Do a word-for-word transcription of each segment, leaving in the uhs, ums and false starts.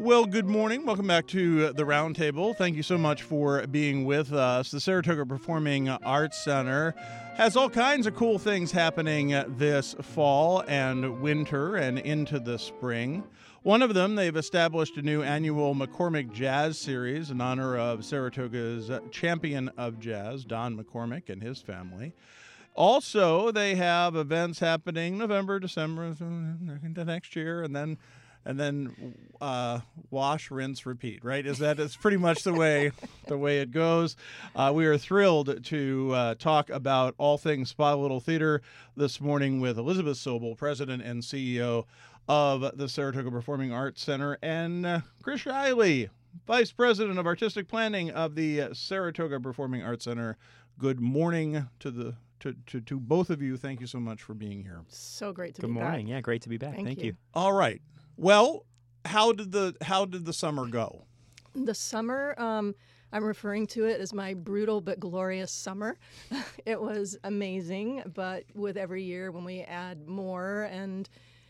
Well, good morning. Welcome back to the Roundtable. Thank you so much for being with us. The Saratoga Performing Arts Center has all kinds of cool things happening this fall and winter and into the spring. One of them, they've established a new annual McCormick Jazz Series in honor of Saratoga's champion of jazz, Don McCormick, and his family. Also, they have events happening November, December, into next year, and then and then uh, wash, rinse, repeat. Right? Is that is pretty much the way the way it goes. Uh, we are thrilled to uh, talk about all things Spa Little Theater this morning with Elizabeth Sobel, President and C E O of the Saratoga Performing Arts Center, and uh, Chris Shiley, Vice President of Artistic Planning of the uh, Saratoga Performing Arts Center. Good morning to the to, to, to both of you. Thank you so much for being here. So great to Good be back. Good morning. Yeah, great to be back. Thank Thank, you. you. All right. Well, how did the how did the summer go? The summer, um, I'm referring to it as my brutal but glorious summer. It was amazing, but with every year when we add more and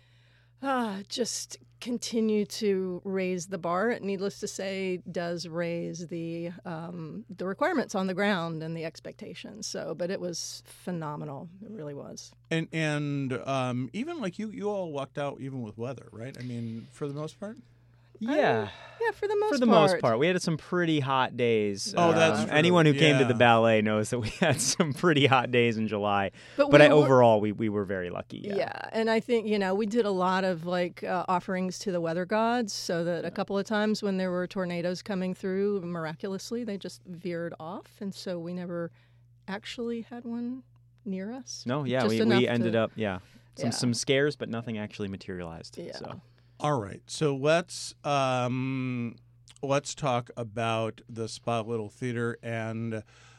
uh, just continue to raise the bar, it, needless to say, does raise the um, the requirements on the ground and the expectations. So, but it was phenomenal. It really was. And and um, even like you, you all lucked out even with weather, right? I mean, for the most part. Yeah. Uh, yeah, for the most For the part. most part. We had some pretty hot days. Oh, that's Um, true. Anyone who came to Yeah. the ballet knows that we had some pretty hot days in July. But But we I, were- overall, we, we were very lucky. Yeah. Yeah, and I think, you know, we did a lot of like uh, offerings to the weather gods so that a couple of times when there were tornadoes coming through, miraculously, they just veered off. And so we never actually had one near us. No, yeah, Just we, enough we to- ended up, yeah. Some, Yeah. some scares, but nothing actually materialized. Yeah. So. All right, so let's um, let's talk about the Spa Little Theater and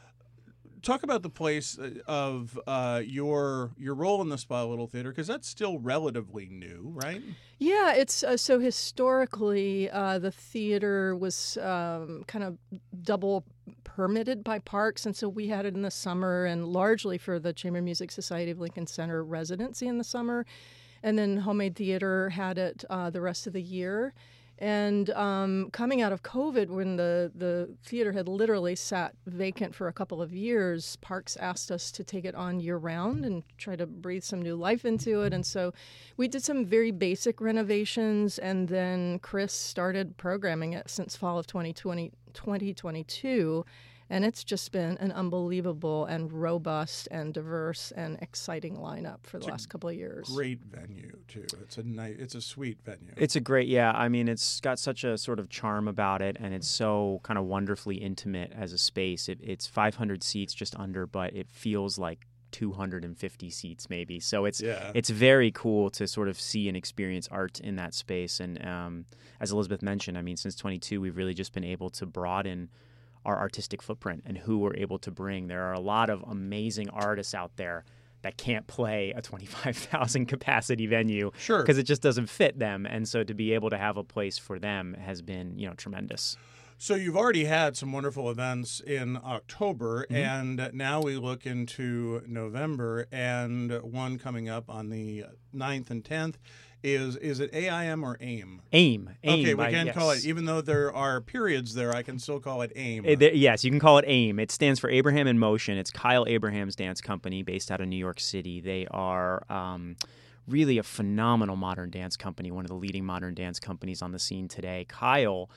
talk about the place of uh, your your role in the Spa Little Theater, because that's still relatively new, right? Yeah, it's uh, so historically uh, the theater was um, kind of double permitted by parks, and so we had it in the summer and largely for the Chamber Music Society of Lincoln Center residency in the summer, and then Homemade Theater had it uh, the rest of the year. And um, coming out of COVID, when the, the theater had literally sat vacant for a couple of years, Parks asked us to take it on year-round and try to breathe some new life into it. And so we did some very basic renovations, and then Chris started programming it since fall of twenty twenty, twenty twenty-two. And it's just been an unbelievable and robust and diverse and exciting lineup for the It's a last couple of years. Great venue too. It's a nice, it's a sweet venue. It's a great, yeah. I mean, it's got such a sort of charm about it, and it's so kind of wonderfully intimate as a space. It, it's five hundred seats, just under, but it feels like two hundred fifty seats maybe. So it's Yeah. it's very cool to sort of see and experience art in that space. And um, as Elizabeth mentioned, I mean, since twenty-two, we've really just been able to broaden our artistic footprint and who we're able to bring. There are a lot of amazing artists out there that can't play a twenty-five thousand capacity venue Sure. because it just doesn't fit them. And so to be able to have a place for them has been, you know, tremendous. So you've already had some wonderful events in October, Mm-hmm. and now we look into November, and one coming up on the ninth and tenth is, is it A I M or AIM? AIM. AIM Okay, we by- can yes. call it, even though there are periods there, I can still call it AIM. Uh, there- yes, you can call it AIM. It stands for Abraham in Motion. It's Kyle Abraham's dance company based out of New York City. They are um, really a phenomenal modern dance company, one of the leading modern dance companies on the scene today. Kyle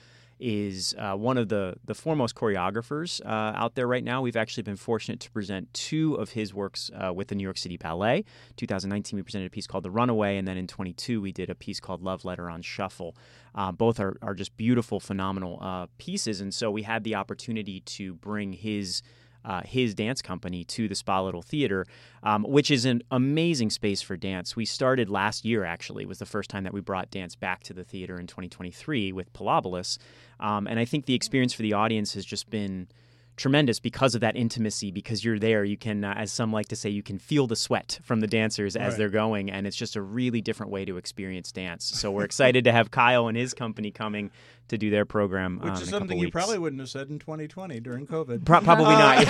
is uh, one of the, the foremost choreographers uh, out there right now. We've actually been fortunate to present two of his works uh, with the New York City Ballet. twenty nineteen, we presented a piece called The Runaway, and then in twenty-two, we did a piece called Love Letter on Shuffle. Uh, both are, are just beautiful, phenomenal uh, pieces, and so we had the opportunity to bring his Uh, his dance company to the Spa Little Theater, um, which is an amazing space for dance. We started last year, actually. It was the first time that we brought dance back to the theater in twenty twenty-three with Pilobolus. Um, and I think the experience for the audience has just been tremendous because of that intimacy, because you're there. You can, uh, as some like to say, you can feel the sweat from the dancers as Right. they're going, and it's just a really different way to experience dance. So we're excited to have Kyle and his company coming to do their program Which um, is in a couple something you weeks. probably wouldn't have said in twenty twenty during COVID. Pro- probably not.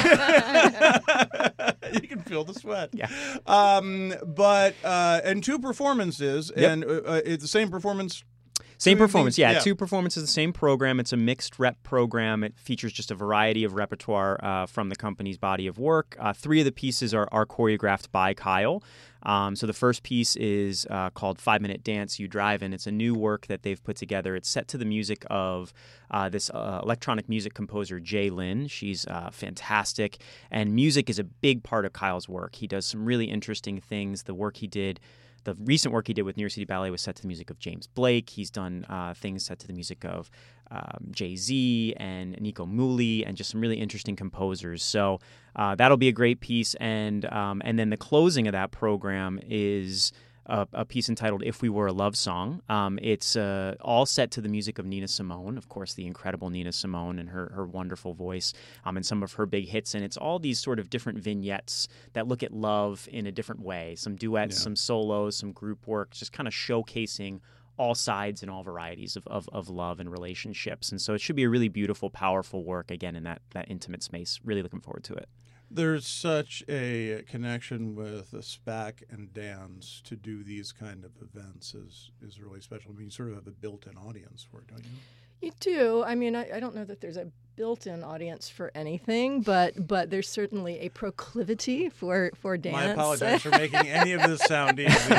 You can feel the sweat. Yeah. Um, but, uh, and two performances, Yep. and uh, uh, it's the same performance. Same So it performance, means- yeah, yeah. Two performances, the same program. It's a mixed rep program. It features just a variety of repertoire uh, from the company's body of work. Uh, three of the pieces are, are choreographed by Kyle. Um, so the first piece is uh, called Five Minute Dance, You Drivin'. It's a new work that they've put together. It's set to the music of uh, this uh, electronic music composer, Jay Lynn. She's uh, fantastic, and music is a big part of Kyle's work. He does some really interesting things. The work he did The recent work he did with New York City Ballet was set to the music of James Blake. He's done uh, things set to the music of um, Jay-Z and Nico Muhly and just some really interesting composers. So uh, that'll be a great piece. And um, and then the closing of that program is a, a piece entitled If We Were a Love Song. Um, it's uh, all set to the music of Nina Simone, of course, the incredible Nina Simone and her, her wonderful voice um, and some of her big hits. And it's all these sort of different vignettes that look at love in a different way. Some duets, Yeah. some solos, some group work, just kind of showcasing all sides and all varieties of, of, of love and relationships. And so it should be a really beautiful, powerful work, again, in that, that intimate space. Really looking forward to it. There's such a connection with SPAC and dance to do these kind of events is is really special. I mean, you sort of have a built-in audience for it, don't you? You do. I mean, I, I don't know that there's a built-in audience for anything, but but there's certainly a proclivity for, for dance. I apologize for making any of this sound easy.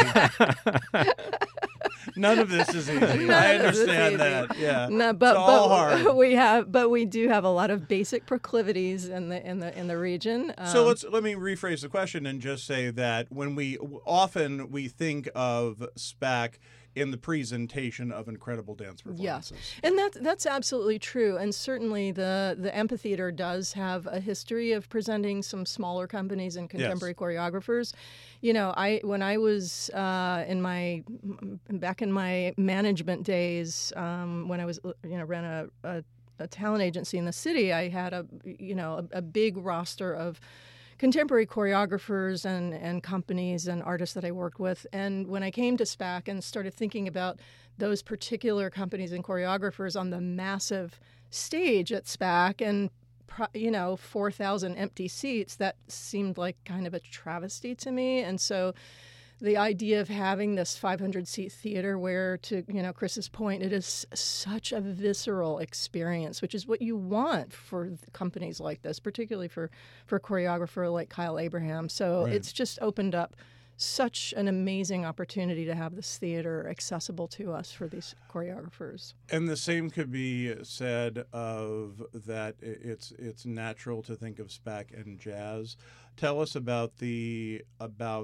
None of this is easy. None I of this is understand easy. that. Yeah, No, but it's all but hard. we have but we do have a lot of basic proclivities in the in the in the region. So Um, let's let me rephrase the question and just say that when we often we think of SPAC in the presentation of incredible dance performances. And that's that's absolutely true. And certainly the the amphitheater does have a history of presenting some smaller companies and contemporary choreographers. You know, I when I was uh, in my back in my management days, um, when I was you know ran a, a, a talent agency in the city, I had a you know a, a big roster of contemporary choreographers and, and companies and artists that I worked with. And when I came to SPAC and started thinking about those particular companies and choreographers on the massive stage at SPAC and, you know, four thousand empty seats, that seemed like kind of a travesty to me. And so the idea of having this five hundred seat theater where, to you know Chris's point, it is such a visceral experience, which is what you want for companies like this, particularly for, for a choreographer like Kyle Abraham. So Right. it's just opened up such an amazing opportunity to have this theater accessible to us for these choreographers. And the same could be said of that i- it's it's natural to think of SPAC and jazz. Tell us about the about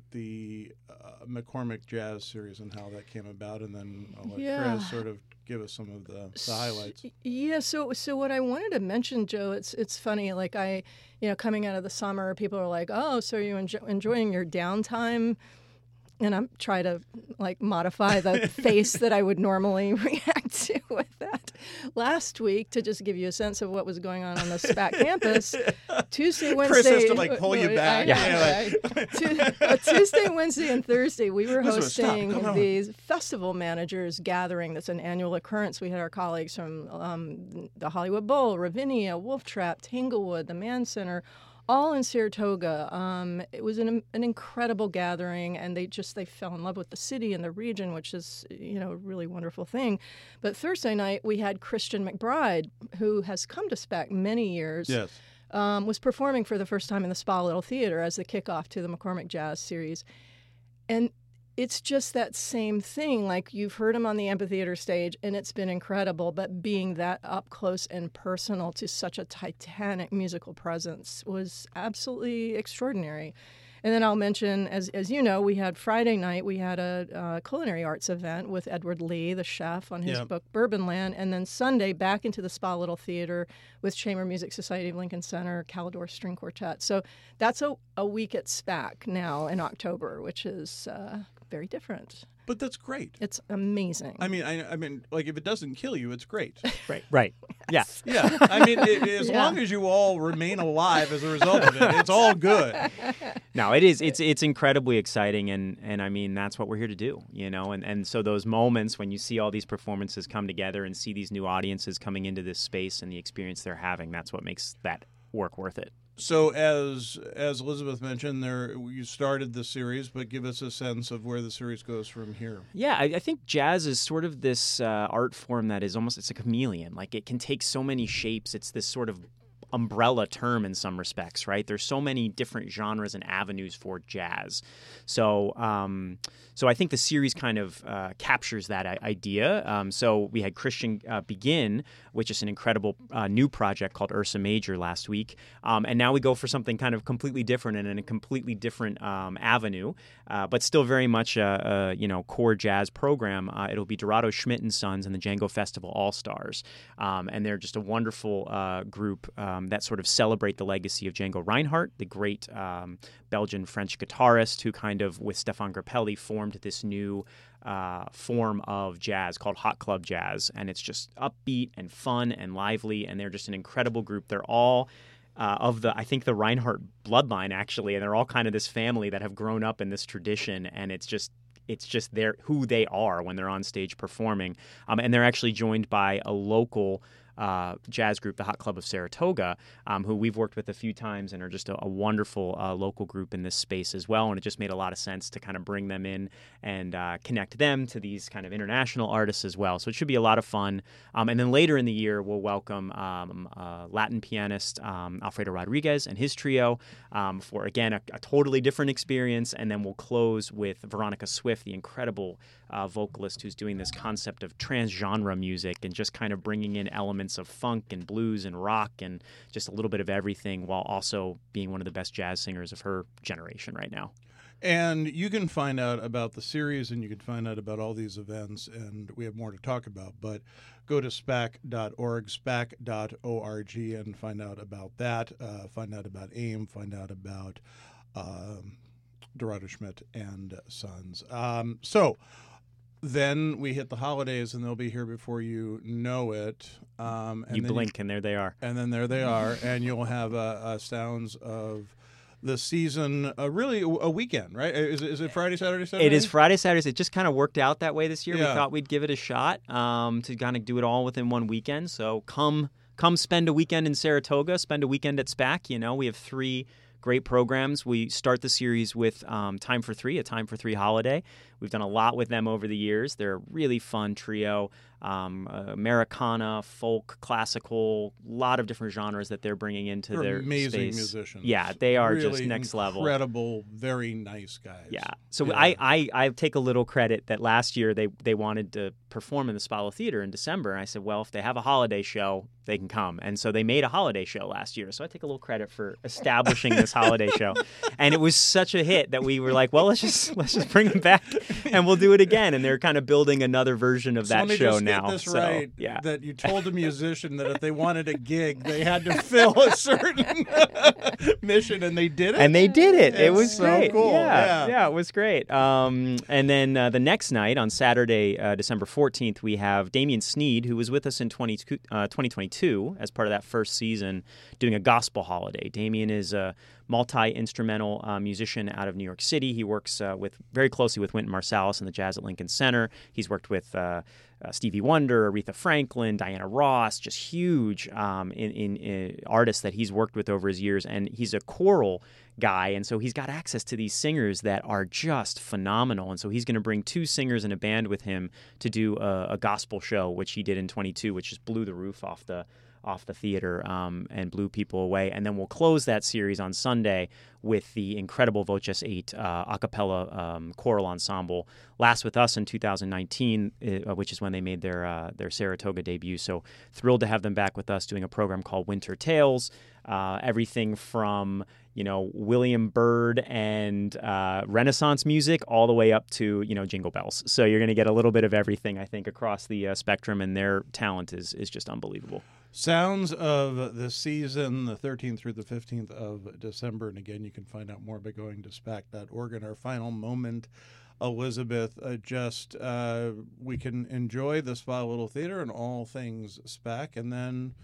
the uh, McCormick Jazz series and how that came about, and then I'll let Yeah. Chris sort of give us some of the, the highlights. S- Yeah, so so what I wanted to mention, Joe, it's it's funny. Like I, you know, coming out of the summer, people are like, "Oh, so are you enjo- enjoying your downtime?" And I'm trying to like modify the face that I would normally react to with that. Last week, to just give you a sense of what was going on on the SPAC campus, Tuesday, Wednesday. Chris has to, like, pull you I back. know, Yeah, right? Tu- uh, Tuesday, Wednesday, and Thursday, we were Elizabeth, stop. hosting Come on. these festival managers gathering. That's an annual occurrence. We had our colleagues from um, the Hollywood Bowl, Ravinia, Wolf Trap, Tanglewood, the Mann Center, all in Saratoga. Um, it was an, an incredible gathering, and they just they fell in love with the city and the region, which is you know a really wonderful thing. But Thursday night we had Christian McBride, who has come to SPAC many years. Yes. Um, was performing for the first time in the Spa Little Theater as the kickoff to the McCormick Jazz series. And it's just that same thing. Like, you've heard him on the amphitheater stage, and it's been incredible, but being that up close and personal to such a titanic musical presence was absolutely extraordinary. And then I'll mention, as as you know, we had Friday night, we had a uh, culinary arts event with Edward Lee, the chef, on his Yep. book Bourbon Land. And then Sunday, back into the Spa Little Theater with Chamber Music Society of Lincoln Center, Calidor String Quartet. So that's a, a week at SPAC now in October, which is uh, very different. But that's great. It's amazing. I mean, I, I mean, like if it doesn't kill you, it's great. Right. Right. Yeah. Yeah. I mean, it, as Yeah. long as you all remain alive as a result of it, it's all good. No, it is. It's it's incredibly exciting, and and I mean that's what we're here to do, you know. And and so those moments when you see all these performances come together and see these new audiences coming into this space and the experience they're having, that's what makes that work worth it. So as as Elizabeth mentioned, there you started the series, but give us a sense of where the series goes from here. Yeah, I, I think jazz is sort of this uh, art form that is almost, it's a chameleon. Like it can take so many shapes. It's this sort of umbrella term in some respects, right? There's so many different genres and avenues for jazz. So um, so I think the series kind of uh, captures that idea. Um, so we had Christian uh, begin, which is an incredible uh, new project called Ursa Major last week. Um, and now we go for something kind of completely different and in a completely different um, avenue, uh, but still very much a, a you know core jazz program. Uh, it'll be Dorado Schmidt and Sons and the Django Festival All-Stars. Um, and they're just a wonderful uh, group um, that sort of celebrate the legacy of Django Reinhardt, the great um, Belgian-French guitarist who kind of, with Stefan Grappelli, formed this new uh, form of jazz called Hot Club Jazz. And it's just upbeat and fun and lively, and they're just an incredible group. They're all uh, of the, I think, the Reinhardt bloodline, actually, and they're all kind of this family that have grown up in this tradition, and it's just it's just their who they are when they're on stage performing. Um, and they're actually joined by a local Uh, jazz group, the Hot Club of Saratoga, um, who we've worked with a few times and are just a, a wonderful uh, local group in this space as well. And it just made a lot of sense to kind of bring them in and uh, connect them to these kind of international artists as well. So it should be a lot of fun. Um, and then later in the year, we'll welcome um, uh, Latin pianist um, Alfredo Rodriguez and his trio um, for, again, a, a totally different experience. And then we'll close with Veronica Swift, the incredible uh, vocalist who's doing this concept of transgenre music and just kind of bringing in elements of funk and blues and rock and just a little bit of everything, while also being one of the best jazz singers of her generation right now. And you can find out about the series, and you can find out about all these events, and we have more to talk about, but go to spac dot org, spac dot org, and find out about that, uh, find out about AIM, find out about um, Dorado Schmidt and Sons. Um, so then we hit the holidays, and they'll be here before you know it. Um, and you then blink, you, and there they are. And then there they are, and you'll have uh, uh, sounds of the season, uh, really a weekend, right? Is it, is it Friday, Saturday, Sunday? It is Friday, Saturday. It just kind of worked out that way this year. Yeah. We thought we'd give it a shot um, to kind of do it all within one weekend. So come, come spend a weekend in Saratoga, spend a weekend at SPAC. You know, we have three great programs. We start the series with um, Time for Three, a Time for Three holiday. We've done a lot with them over the years. They're a really fun trio. Um, uh, Americana, folk, classical, a lot of different genres that they're bringing into they're their amazing space. musicians. Yeah, they are really just next level. Incredible, very nice guys. Yeah. So Yeah. I, I, I take a little credit that last year they, they wanted to perform in the Spalo Theater in December. And I said, well, if they have a holiday show, they can come. And so they made a holiday show last year. So I take a little credit for establishing this holiday show. And it was such a hit that we were like, well, let's just let's just bring them back and we'll do it again. And they're kind of building another version of So that let me show just now. Get this so, right, yeah. that you told a musician that if they wanted a gig, they had to fill a certain mission, and they did it. And they did it. It It's was so great. cool. Yeah, Yeah. yeah, it was great. Um, and then uh, the next night, on Saturday, uh, December fourteenth, we have Damian Sneed, who was with us in twenty, uh, twenty twenty-two as part of that first season, doing a gospel holiday. Damian is a multi-instrumental uh, musician out of New York City. He works uh, with very closely with Wynton Marsalis and the Jazz at Lincoln Center. He's worked with uh, uh, Stevie Wonder, Aretha Franklin, Diana Ross, just huge um, in, in, in artists that he's worked with over his years. And he's a choral guy, and so he's got access to these singers that are just phenomenal. And so he's going to bring two singers and a band with him to do a, a gospel show, which he did in twenty-two, which just blew the roof off the off the theater um, and blew people away. And then we'll close that series on Sunday with the incredible Voces eight uh, a cappella um, choral ensemble, last with us in two thousand nineteen, uh, which is when they made their uh, their Saratoga debut. So thrilled to have them back with us doing a program called Winter Tales. Uh, everything from, you know, William Byrd and uh, Renaissance music all the way up to, you know, Jingle Bells. So you're going to get a little bit of everything, I think, across the uh, spectrum, and their talent is is just unbelievable. Sounds of the season, the thirteenth through the fifteenth of December. And again, you can find out more by going to spac dot org. And our final moment, Elizabeth, uh, just uh, we can enjoy the Spa Little Theater and all things SPAC. And then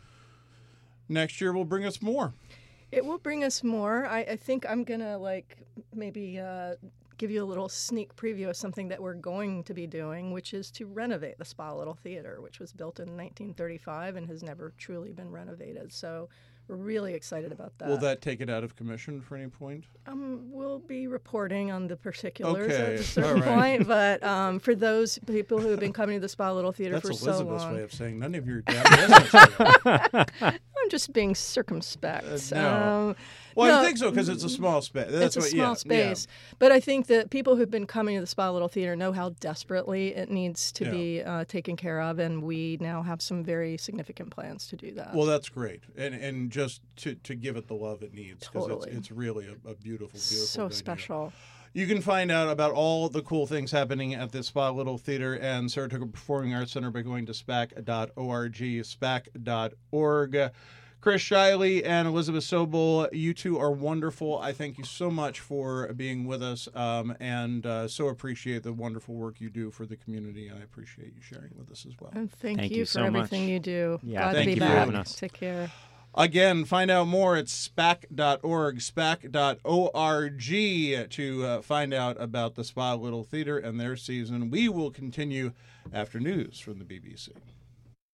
next year will bring us more. It will bring us more. I, I think I'm going to, like, maybe uh, give you a little sneak preview of something that we're going to be doing, which is to renovate the Spa Little Theater, which was built in nineteen thirty-five and has never truly been renovated. So We're really excited about that. Will that take it out of commission for any point? Um, we'll be reporting on the particulars Okay. at a certain All right. point, but um, for those people who have been coming to the Spa Little Theater That's for so Elizabeth's long, way of saying none of your damn business. I'm just being circumspect. Uh, no. Um, Well, no, I think so because it's a small space. That's it's a what, small yeah, space, but I think that people who've been coming to the Spa Little Theater know how desperately it needs to Yeah. be uh, taken care of, and we now have some very significant plans to do that. Yeah. Well, that's great, and and just to, to give it the love it needs because Totally. it's, it's really a, a beautiful, beautiful. so venue. special. You can find out about all the cool things happening at the Spa Little Theater and Saratoga Performing Arts Center by going to spac dot org, spac dot org. Chris Shiley and Elizabeth Sobel, you two are wonderful. I thank you so much for being with us um, and uh, so appreciate the wonderful work you do for the community, and I appreciate you sharing with us as well. And thank, Thank you you for so everything much. you do. Yeah, Glad thank to you be for back. having us. Take care. Again, find out more at spac dot org, spac dot org to uh, find out about the Spa Little Theater and their season. We will continue after news from the B B C.